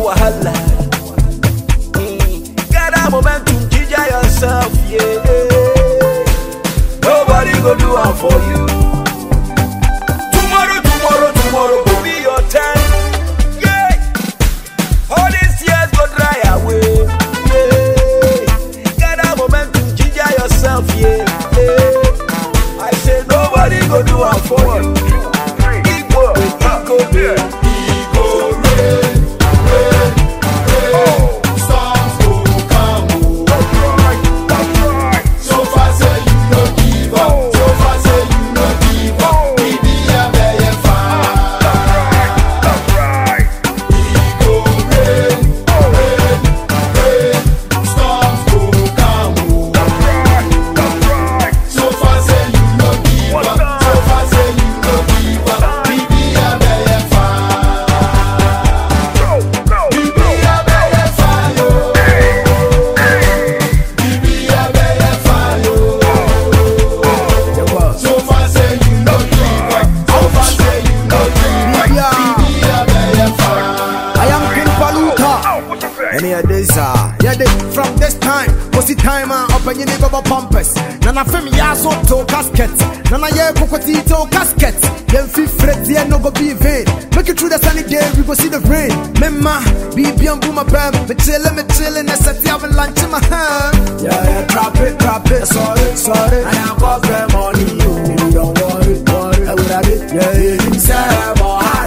wahala. Get a momentum, ginger yourself, yeah. Nobody go do it for you. Tomorrow will be your time, yeah. All these tears go dry away, yeah. Get a momentum, ginger yourself, yeah. I say nobody go do it for you. From this time, what's the time up and you need go pumpers. Nana femi ya so to casket. Nana ye kokotito casket. Then feel fret the no go be vain. Make it through the sunny day, we go see the rain. Memma, be beyond boom bam. Me chillin', I set you having lunch in my hand. Yeah, drop it, sorry. I am got money, you don't worry. I would have it, yeah, you say,